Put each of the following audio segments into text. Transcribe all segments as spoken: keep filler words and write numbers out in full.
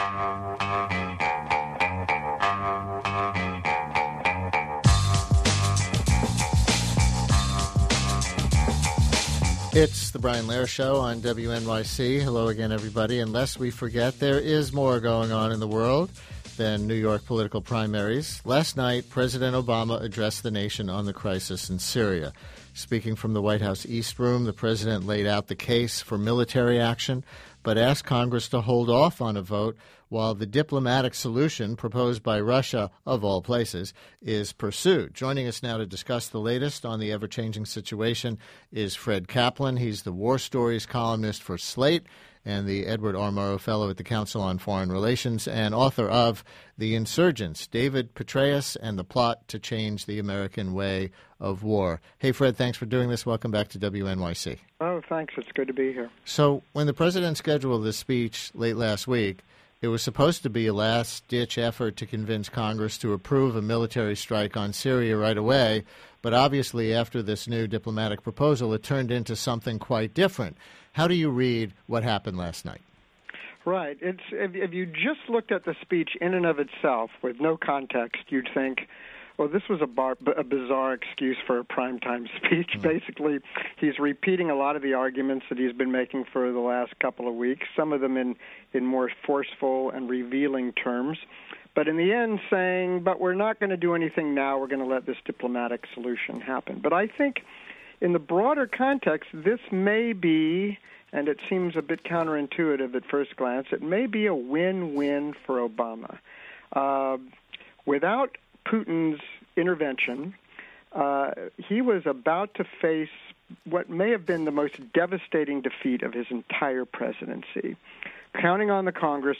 It's the Brian Lehrer Show on W N Y C. Hello again, everybody. And lest we forget, there is more going on in the world than New York political primaries. Last night, President Obama addressed the nation on the crisis in Syria. Speaking from the White House East Room, the president laid out the case for military action, but asked Congress to hold off on a vote while the diplomatic solution proposed by Russia, of all places, is pursued. Joining us now to discuss the latest on the ever-changing situation is Fred Kaplan. He's the War Stories columnist for Slate and the Edward R. Murrow Fellow at the Council on Foreign Relations and author of The Insurgents, David Petraeus and the Plot to Change the American Way of War. Hey, Fred, thanks for doing this. Welcome back to W N Y C. Oh, thanks. It's good to be here. So when the president scheduled this speech late last week, it was supposed to be a last-ditch effort to convince Congress to approve a military strike on Syria right away, but obviously after this new diplomatic proposal, it turned into something quite different. How do you read what happened last night? Right. It's if, if you just looked at the speech in and of itself with no context, you'd think, well, this was a, bar, a bizarre excuse for a primetime speech. Mm. Basically, he's repeating a lot of the arguments that he's been making for the last couple of weeks, some of them in, in more forceful and revealing terms. But in the end saying, but we're not going to do anything now. We're going to let this diplomatic solution happen. But I think in the broader context, this may be, and it seems a bit counterintuitive at first glance, it may be a win-win for Obama. Uh, without Putin's intervention, uh, he was about to face what may have been the most devastating defeat of his entire presidency, counting on the Congress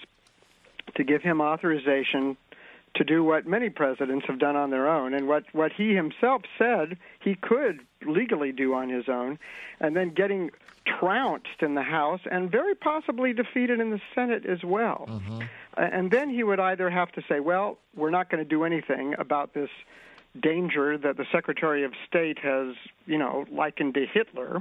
to give him authorization to do what many presidents have done on their own and what, what he himself said he could legally do on his own, and then getting trounced in the House and very possibly defeated in the Senate as well. Mm-hmm. And then he would either have to say, well, we're not going to do anything about this danger that the Secretary of State has, you know, likened to Hitler,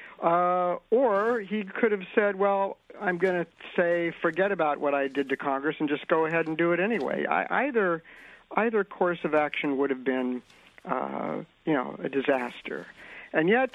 uh, or he could have said, well, I'm going to say forget about what I did to Congress and just go ahead and do it anyway. I, either either course of action would have been, uh, you know, a disaster. And yet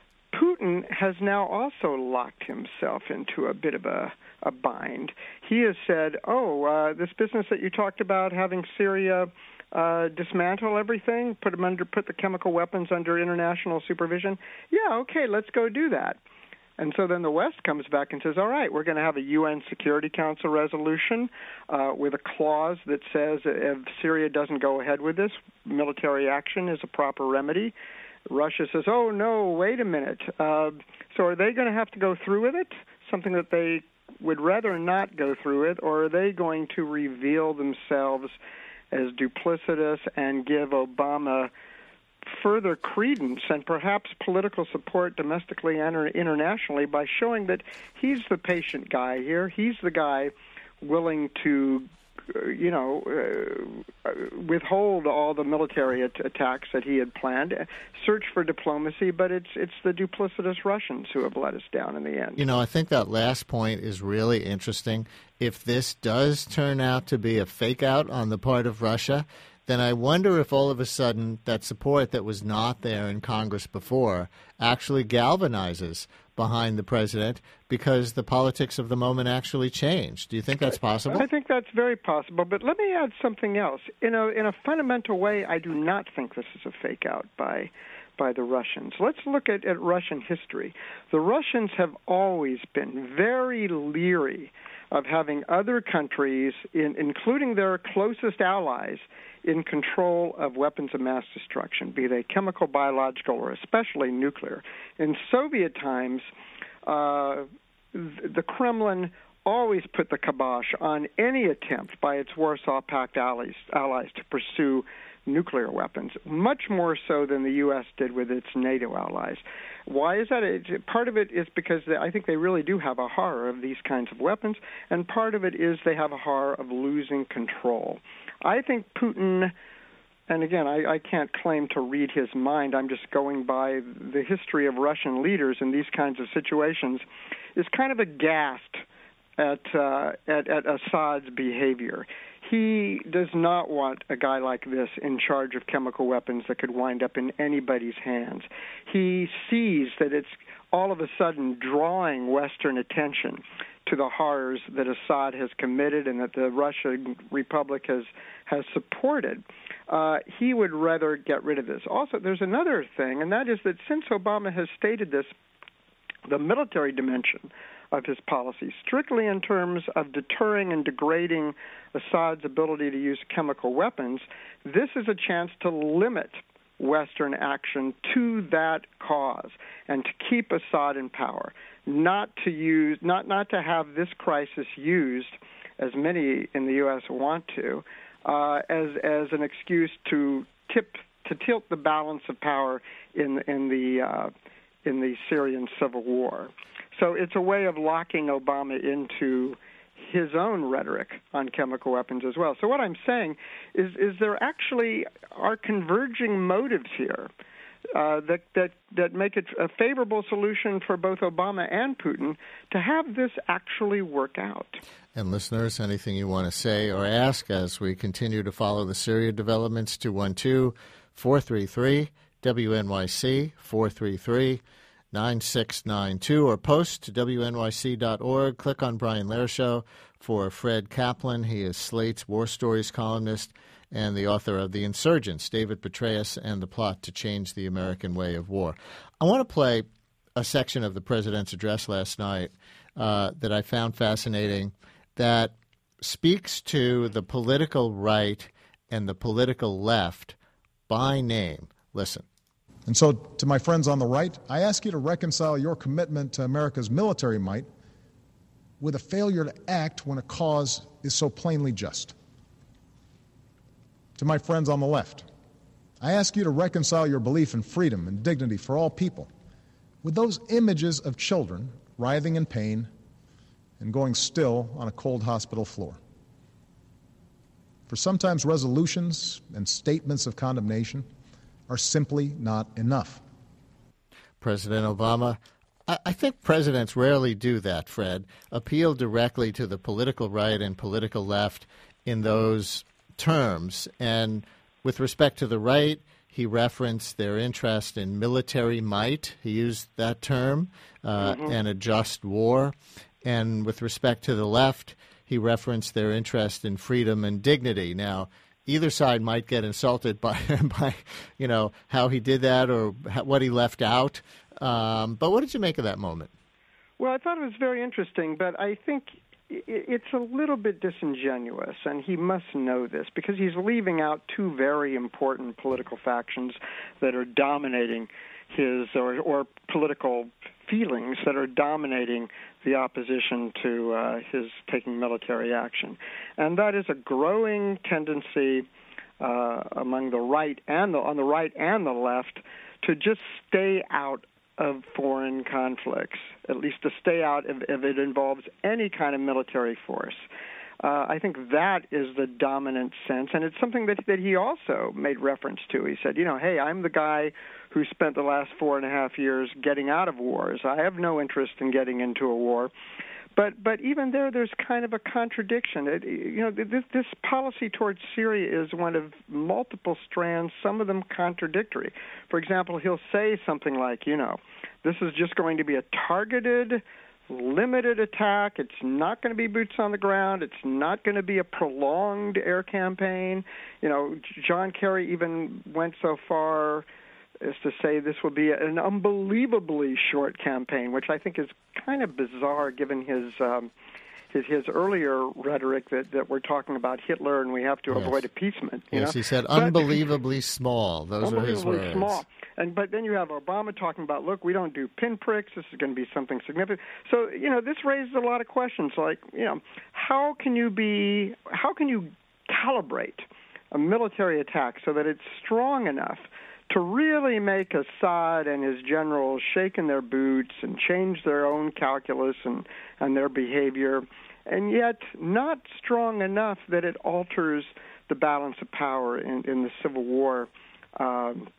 Putin has now also locked himself into a bit of a, a bind. He has said, oh, uh, this business that you talked about, having Syria uh, dismantle everything, put them under, put the chemical weapons under international supervision, yeah, okay, let's go do that. And so then the West comes back and says, all right, we're going to have a U N Security Council resolution uh, with a clause that says if Syria doesn't go ahead with this, military action is a proper remedy. Russia says, oh, no, wait a minute. Uh, so are they going to have to go through with it, something that they would rather not go through it, or are they going to reveal themselves as duplicitous and give Obama further credence and perhaps political support domestically and internationally by showing that he's the patient guy here. He's the guy willing to, uh, you know, uh, withhold all the military at- attacks that he had planned, search for diplomacy, but it's it's the duplicitous Russians who have let us down in the end. You know, I think that last point is really interesting. If this does turn out to be a fake-out on the part of Russia, then I wonder if all of a sudden that support that was not there in Congress before actually galvanizes behind the president because the politics of the moment actually changed. Do you think that's possible? I think that's very possible, but let me add something else. In a, in a fundamental way, I do not think this is a fake-out by by the Russians. Let's look at, at Russian history. The Russians have always been very leery of having other countries, in, including their closest allies, in control of weapons of mass destruction, be they chemical, biological, or especially nuclear. In Soviet times, uh, the Kremlin always put the kibosh on any attempt by its Warsaw Pact allies, allies to pursue nuclear weapons, much more so than the U S did with its NATO allies. Why is that? It, part of it is because they, I think they really do have a horror of these kinds of weapons, and part of it is they have a horror of losing control. I think Putin, and again, I, I can't claim to read his mind, I'm just going by the history of Russian leaders in these kinds of situations, is kind of aghast at, uh, at at Assad's behavior. He does not want a guy like this in charge of chemical weapons that could wind up in anybody's hands. He sees that it's all of a sudden drawing Western attention to the horrors that Assad has committed and that the Russian Republic has has supported. Uh, he would rather get rid of this. Also, there's another thing, and that is that since Obama has stated this, the military dimension of his policy, strictly in terms of deterring and degrading Assad's ability to use chemical weapons, this is a chance to limit Western action to that cause and to keep Assad in power, not to use, not not to have this crisis used, as many in the U S want to, uh, as as an excuse to tip to tilt the balance of power in in the uh, in the Syrian civil war. So it's a way of locking Obama into his own rhetoric on chemical weapons as well. So what I'm saying is, is there actually are converging motives here uh, that, that, that make it a favorable solution for both Obama and Putin to have this actually work out. And listeners, anything you want to say or ask as we continue to follow the Syria developments, two one two, four three three, W N Y C, four three three, nine six nine two, or post to W N Y C dot org. Click on Brian Lehrer Show for Fred Kaplan. He is Slate's War Stories columnist and the author of The Insurgents, David Petraeus and the Plot to Change the American Way of War. I want to play a section of the president's address last night uh, that I found fascinating that speaks to the political right and the political left by name. Listen. And so, to my friends on the right, I ask you to reconcile your commitment to America's military might with a failure to act when a cause is so plainly just. To my friends on the left, I ask you to reconcile your belief in freedom and dignity for all people with those images of children writhing in pain and going still on a cold hospital floor. For sometimes resolutions and statements of condemnation are simply not enough. President Obama, I, I think presidents rarely do that, Fred, appeal directly to the political right and political left in those terms. And with respect to the right, he referenced their interest in military might. He used that term, uh, mm-hmm. and a just war. And with respect to the left, he referenced their interest in freedom and dignity. Now, either side might get insulted by, by you know, how he did that or what he left out. Um, but what did you make of that moment? Well, I thought it was very interesting, but I think it's a little bit disingenuous, and he must know this, because he's leaving out two very important political factions that are dominating his, or, or political feelings that are dominating the opposition to uh, his taking military action. And that is a growing tendency uh, among the right and the, on the right and the left to just stay out of foreign conflicts, at least to stay out if, if it involves any kind of military force. Uh, I think that is the dominant sense, and it's something that, that he also made reference to. He said, you know, hey, I'm the guy who spent the last four and a half years getting out of wars. I have no interest in getting into a war. But but even there, there's kind of a contradiction. It, you know, this, this policy towards Syria is one of multiple strands, some of them contradictory. For example, he'll say something like, you know, this is just going to be a targeted, limited attack. It's not going to be boots on the ground. It's not going to be a prolonged air campaign. You know, John Kerry even went so far as to say this will be an unbelievably short campaign, which I think is kind of bizarre given his um, his, his earlier rhetoric that, that we're talking about Hitler and we have to yes. avoid appeasement. You yes, know? He said but, unbelievably small. Those are his words. Small. And but then you have Obama talking about, look, we don't do pinpricks. This is going to be something significant. So you know, this raises a lot of questions. Like, you know, how can you be? How can you calibrate a military attack so that it's strong enough to really make Assad and his generals shake in their boots and change their own calculus and, and their behavior, and yet not strong enough that it alters the balance of power in, in the civil war um,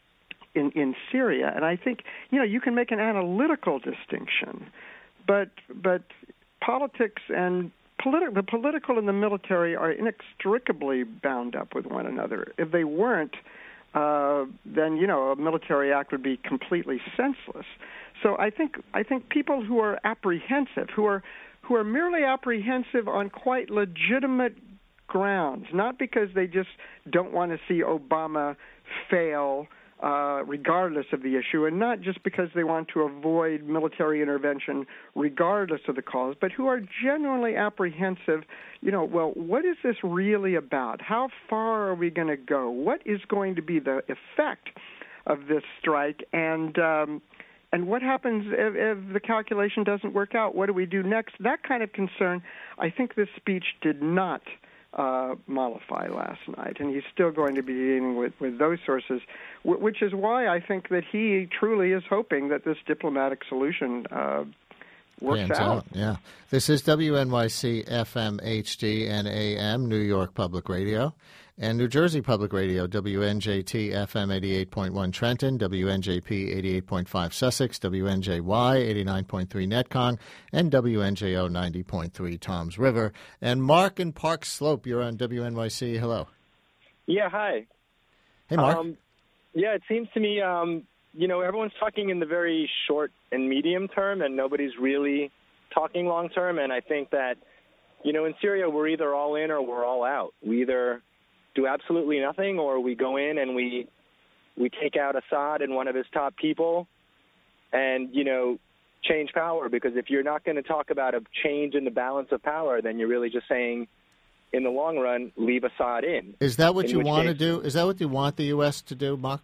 in, in Syria? And I think, you know, you can make an analytical distinction, but but politics and politi- the political and the military are inextricably bound up with one another. If they weren't, uh, then, you know, a military act would be completely senseless. So I think I think people who are apprehensive, who are who are merely apprehensive on quite legitimate grounds, not because they just don't want to see Obama fail uh, regardless of the issue, and not just because they want to avoid military intervention regardless of the cause, but who are genuinely apprehensive, you know, well, what is this really about? How far are we going to go? What is going to be the effect of this strike? And um, and what happens if, if the calculation doesn't work out? What do we do next? That kind of concern, I think this speech did not Uh, mollify last night, and he's still going to be dealing with, with those sources, w- which is why I think that he truly is hoping that this diplomatic solution uh, works Pans out. out. Yeah. This is W N Y C F M H D and A M, New York Public Radio, and New Jersey Public Radio, W N J T F M eighty-eight point one Trenton, W N J P eighty-eight point five Sussex, W N J Y eighty-nine point three Netcong, and W N J O ninety point three Toms River. And Mark in Park Slope, you're on W N Y C. Hello. Yeah, hi. Hey, Mark. Um, yeah, it seems to me, um, you know, everyone's talking in the very short and medium term, and nobody's really talking long term. And I think that, you know, in Syria, we're either all in or we're all out. We either do absolutely nothing, or we go in and we we take out Assad and one of his top people and, you know, change power. Because if you're not going to talk about a change in the balance of power, then you're really just saying, in the long run, leave Assad in. Is that what in you want case, to do? Is that what you want the U S to do, Mark?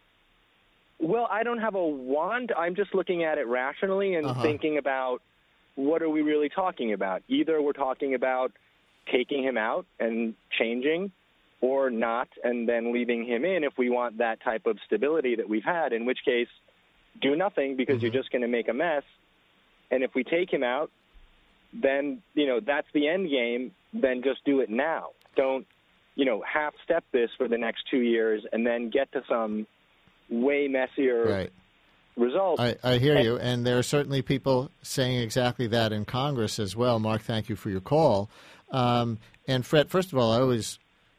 Well, I don't have a wand. I'm just looking at it rationally and uh-huh. thinking about what are we really talking about. Either we're talking about taking him out and changing, or not, and then leaving him in if we want that type of stability that we've had, in which case do nothing because mm-hmm. you're just going to make a mess. And if we take him out, then, you know, that's the end game, then just do it now. Don't, you know, half-step this for the next two years and then get to some way messier right. result. I, I hear and, you, and there are certainly people saying exactly that in Congress as well. Mark, thank you for your call. Um, and Fred, first of all, I always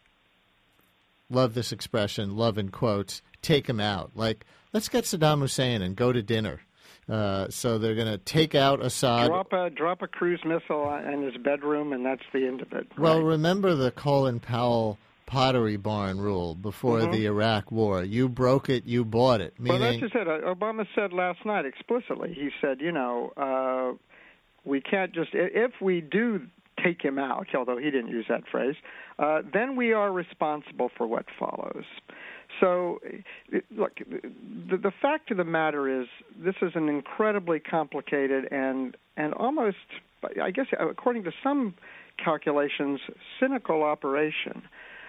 love this expression, love in quotes, take him out. Like, let's get Saddam Hussein and go to dinner. Uh, so they're going to take out Assad. Drop a, drop a cruise missile in his bedroom, and that's the end of it. Well, right? remember the Colin Powell Pottery Barn rule before mm-hmm. the Iraq War. You broke it, you bought it. Meaning, well, that's just it. Obama said last night explicitly, he said, you know, uh, we can't just, if we do take him out, although he didn't use that phrase, uh, then we are responsible for what follows. So, look, the, the fact of the matter is this is an incredibly complicated and, and almost, I guess, according to some calculations, cynical operation.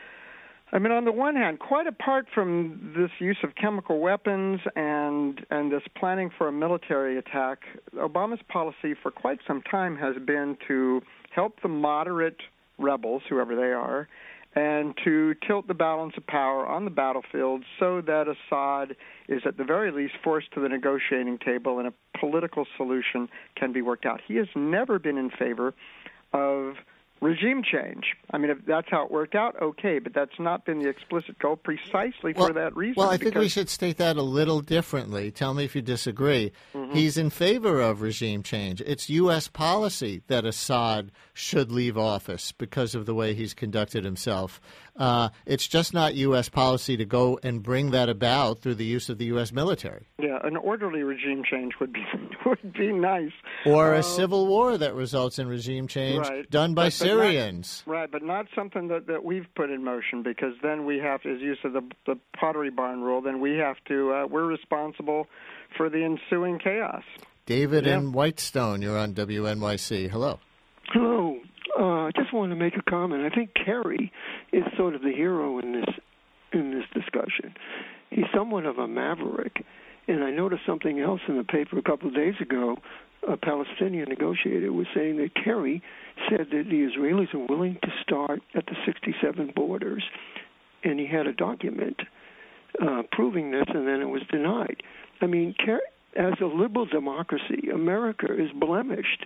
I mean, on the one hand, quite apart from this use of chemical weapons and and this planning for a military attack, Obama's policy for quite some time has been to help the moderate rebels, whoever they are, and to tilt the balance of power on the battlefield so that Assad is at the very least forced to the negotiating table and a political solution can be worked out. He has never been in favor of regime change. I mean, if that's how it worked out, okay, but that's not been the explicit goal precisely well, for that reason. Well, I think we should state that a little differently. Tell me if you disagree. Mm-hmm. He's in favor of regime change. It's U S policy that Assad should leave office because of the way he's conducted himself. Uh, it's just not U S policy to go and bring that about through the use of the U S military. Yeah, an orderly regime change would be would be nice. Or a uh, civil war that results in regime change right. done by but, but Syrians. Not, right, but not something that, that we've put in motion, because then we have, as use of the, the Pottery Barn rule, then we have to, uh, we're responsible for the ensuing chaos. David yeah. in Whitestone, you're on W N Y C. Hello. Hello. Uh, I just want to make a comment. I think Kerry is sort of the hero in this in this discussion. He's somewhat of a maverick, and I noticed something else in the paper a couple of days ago. A Palestinian negotiator was saying that Kerry said that the Israelis are willing to start at the sixty-seven borders, and he had a document uh, proving this, and then it was denied. I mean, Kerry, as a liberal democracy, America is blemished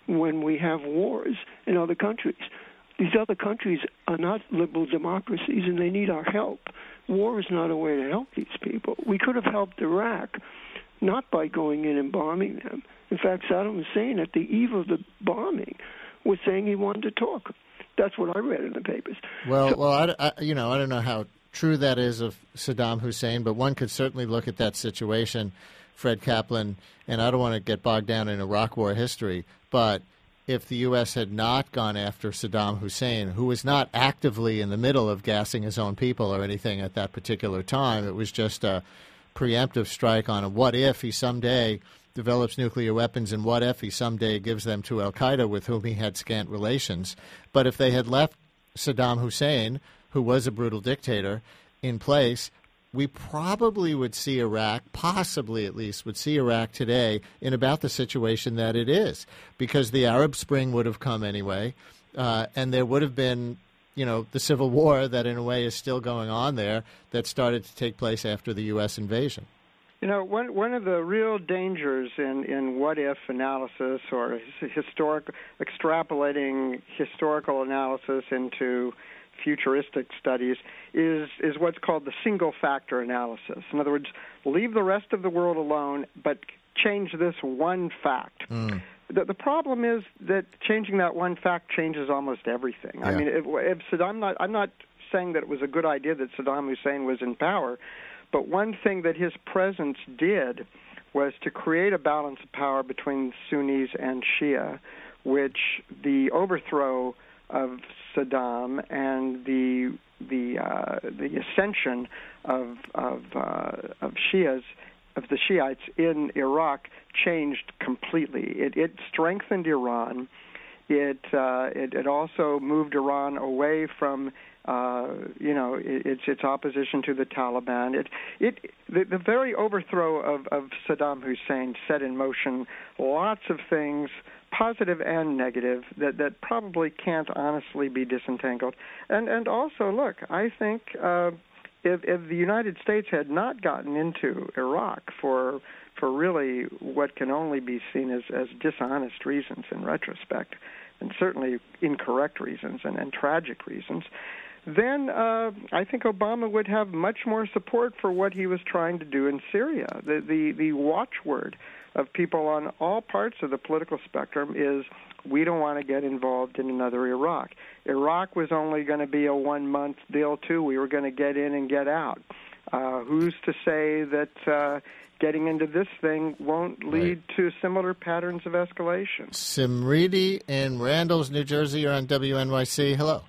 when we have wars in other countries. These other countries are not liberal democracies, and they need our help. War is not a way to help these people. We could have helped Iraq, not by going in and bombing them. In fact, Saddam Hussein, at the eve of the bombing, was saying he wanted to talk. That's what I read in the papers. Well, so, well, I, I, you know, I don't know how true that is of Saddam Hussein, but one could certainly look at that situation, Fred Kaplan, and I don't want to get bogged down in Iraq War history, but if the U S had not gone after Saddam Hussein, who was not actively in the middle of gassing his own people or anything at that particular time, it was just a preemptive strike on a what if he someday develops nuclear weapons and what if he someday gives them to al-Qaeda with whom he had scant relations. But if they had left Saddam Hussein, who was a brutal dictator, in place, we probably would see Iraq, possibly at least, would see Iraq today in about the situation that it is, because the Arab Spring would have come anyway, uh, and there would have been, you know, the civil war that in a way is still going on there that started to take place after the U S invasion. You know, one one of the real dangers in, in what-if analysis or historic extrapolating historical analysis into futuristic studies is is what's called the single-factor analysis. In other words, leave the rest of the world alone, but change this one fact. Mm. The, the problem is that changing that one fact changes almost everything. Yeah. I mean, if, if Saddam, I'm not, I'm not saying that it was a good idea that Saddam Hussein was in power, but one thing that his presence did was to create a balance of power between Sunnis and Shia, which the overthrow of Saddam and the the uh, the ascension of of uh, of Shias of the Shiites in Iraq changed completely. It, it strengthened Iran. It, uh, it it also moved Iran away from uh, you know it, its its opposition to the Taliban. It it the, the very overthrow of, of Saddam Hussein set in motion lots of things, positive and negative, that, that probably can't honestly be disentangled. And and also, look, I think uh, if, if the United States had not gotten into Iraq for for really what can only be seen as, as dishonest reasons in retrospect, and certainly incorrect reasons and, and tragic reasons, then uh, I think Obama would have much more support for what he was trying to do in Syria. The the, the watchword of people on all parts of the political spectrum is we don't want to get involved in another Iraq. Iraq was only going to be a one-month deal, too. We were going to get in and get out. Uh, who's to say that uh, getting into this thing won't lead right. to similar patterns of escalation? Simriti in Randalls, New Jersey. You're on W N Y C. Hello.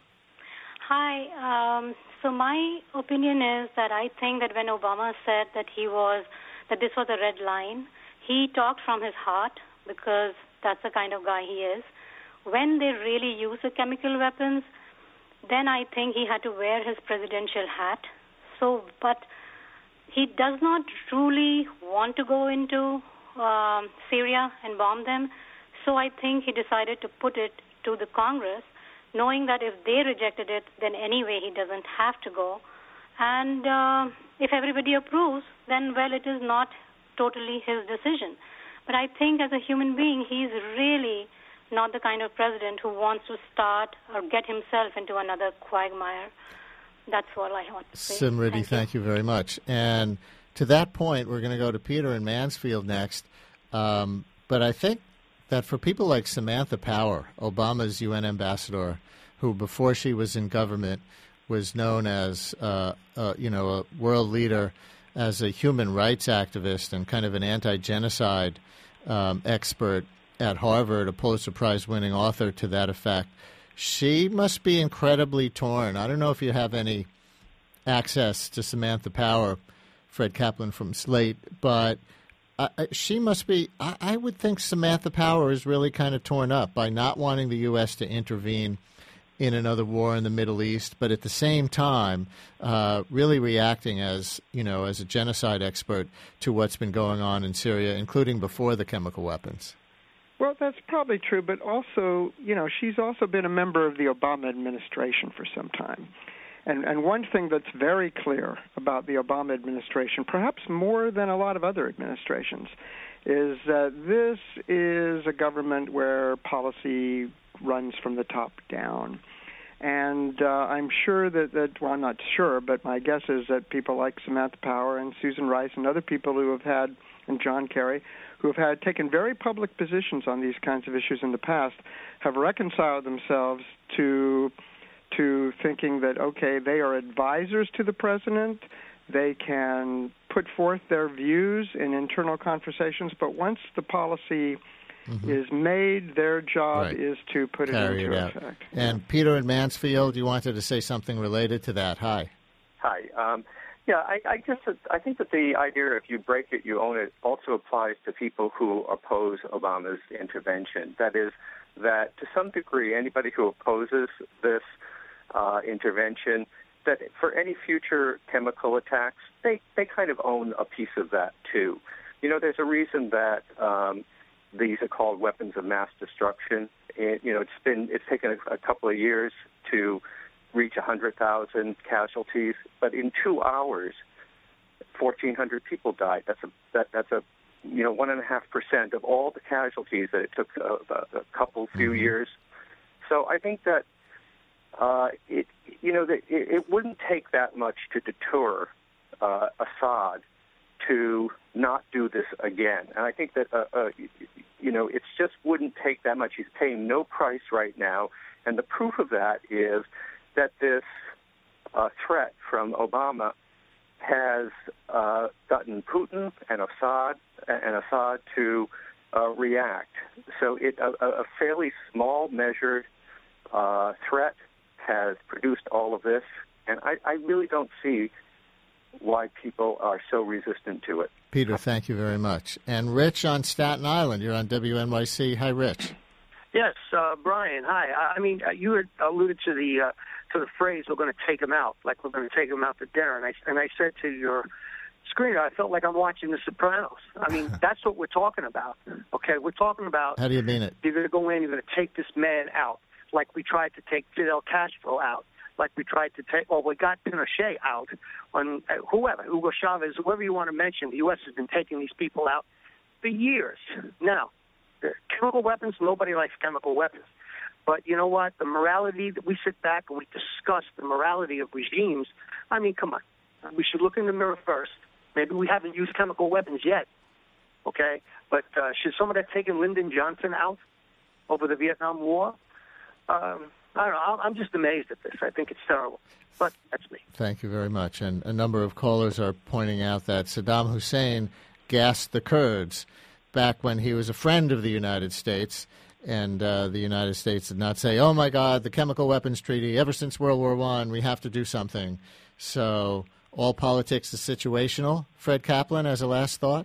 Hi. Um, so my opinion is that I think that when Obama said that he was that this was a red line, he talked from his heart because that's the kind of guy he is. When they really use the chemical weapons, then I think he had to wear his presidential hat. So, but he does not truly want to go into um, Syria and bomb them. So I think he decided to put it to the Congress, knowing that if they rejected it, then anyway he doesn't have to go. And uh, if everybody approves, then, well, it is not totally his decision. But I think as a human being, he's really not the kind of president who wants to start or get himself into another quagmire. That's all I want to say. Simriti, thank, thank you. you very much. And to that point, we're going to go to Peter in Mansfield next. Um, but I think that for people like Samantha Power, Obama's U N ambassador, who before she was in government was known as, uh, uh, you know, a world leader, as a human rights activist and kind of an anti-genocide um, expert at Harvard, a Pulitzer Prize-winning author to that effect, she must be incredibly torn. I don't know if you have any access to Samantha Power, Fred Kaplan from Slate, but uh, she must be, I, I would think Samantha Power is really kind of torn up by not wanting the U S to intervene in another war in the Middle East, but at the same time, uh, really reacting as, you know, as a genocide expert to what's been going on in Syria, including before the chemical weapons. Well, that's probably true, but also, you know, she's also been a member of the Obama administration for some time. And, and one thing that's very clear about the Obama administration, perhaps more than a lot of other administrations, is that this is a government where policy runs from the top down. And uh, I'm sure that, that, well, I'm not sure, but my guess is that people like Samantha Power and Susan Rice and other people who have had, and John Kerry, who have had taken very public positions on these kinds of issues in the past, have reconciled themselves to to thinking that, okay, they are advisors to the president, they can put forth their views in internal conversations, but once the policy mm-hmm. is made, their job right. is to put Carry it into it out. effect. And Peter in Mansfield, you wanted to say something related to that. Hi. Hi. Um, yeah, I, I just I think that the idea if you break it, you own it also applies to people who oppose Obama's intervention. That is, that to some degree, anybody who opposes this uh, intervention, that for any future chemical attacks, they, they kind of own a piece of that too. You know, there's a reason that um, these are called weapons of mass destruction. It, you know, it's been it's taken a, a couple of years to reach one hundred thousand casualties, but in two hours, fourteen hundred people died. That's a that, that's a you know one and a half percent of all the casualties that it took a, a couple few mm-hmm. years. So I think that uh, it you know that it, it wouldn't take that much to deter uh, Assad to not do this again. And I think that uh, uh, you know it just wouldn't take that much. He's paying no price right now, and the proof of that is that this uh, threat from Obama has uh, gotten Putin and Assad and Assad to uh, react. So it, a, a fairly small, measured uh, threat has produced all of this, and I, I really don't see why people are so resistant to it. Peter, thank you very much. And Rich on Staten Island, you're on W N Y C. Hi, Rich. Yes, uh, Brian. Hi. I mean, uh, you had alluded to the uh, to the phrase "we're going to take him out," like we're going to take him out to dinner. And I and I said to your screener, I felt like I'm watching The Sopranos. I mean, that's what we're talking about. Okay, we're talking about. How do you mean it? You're going to go in. You're going to take this man out, like we tried to take Fidel Castro out, like we tried to take. Well, we got Pinochet out. On uh, whoever, Hugo Chavez, whoever you want to mention, the U S has been taking these people out for years now. Chemical weapons, nobody likes chemical weapons. But you know what? The morality that we sit back and we discuss the morality of regimes, I mean, come on. We should look in the mirror first. Maybe we haven't used chemical weapons yet, okay? But uh, should someone have taken Lyndon Johnson out over the Vietnam War? Um, I don't know. I'm just amazed at this. I think it's terrible. But that's me. Thank you very much. And a number of callers are pointing out that Saddam Hussein gassed the Kurds back when he was a friend of the United States, and uh, the United States did not say, oh, my God, the chemical weapons treaty, ever since World War One, we have to do something. So all politics is situational. Fred Kaplan, as a last thought?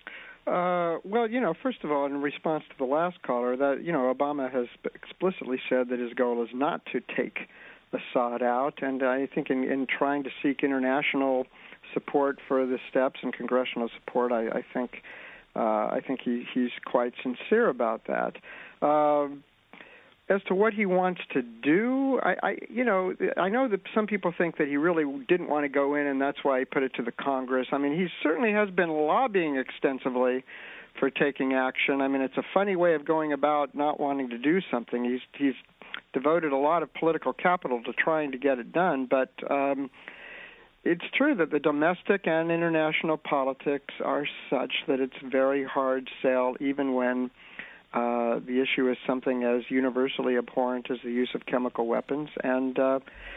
Uh, well, you know, first of all, in response to the last caller, that, you know, Obama has explicitly said that his goal is not to take Assad out, and I think in, in trying to seek international support for the steps and congressional support, I, I think Uh, I think he, he's quite sincere about that. Um, as to what he wants to do, I, I, you know, I know that some people think that he really didn't want to go in, and that's why he put it to the Congress. I mean, he certainly has been lobbying extensively for taking action. I mean, it's a funny way of going about not wanting to do something. He's he's devoted a lot of political capital to trying to get it done, but um, it's true that the domestic and international politics are such that it's very hard sell, even when uh, the issue is something as universally abhorrent as the use of chemical weapons. And uh,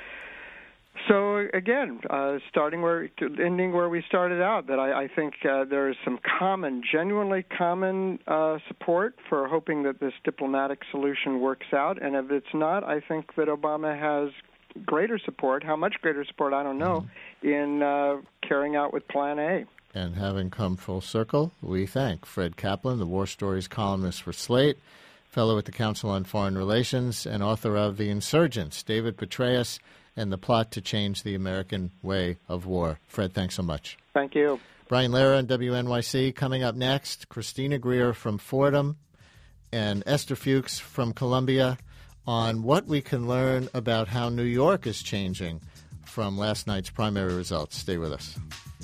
so, again, uh, starting where, ending where we started out, that I, I think uh, there is some common, genuinely common uh, support for hoping that this diplomatic solution works out. And if it's not, I think that Obama has greater support, how much greater support, I don't know, mm-hmm. in uh, carrying out with Plan A. And having come full circle, we thank Fred Kaplan, the War Stories columnist for Slate, fellow at the Council on Foreign Relations, and author of The Insurgents, David Petraeus, and the Plot to Change the American Way of War. Fred, thanks so much. Thank you. Brian Lehrer on W N Y C. Coming up next, Christina Greer from Fordham and Esther Fuchs from Columbia on what we can learn about how New York is changing from last night's primary results. Stay with us.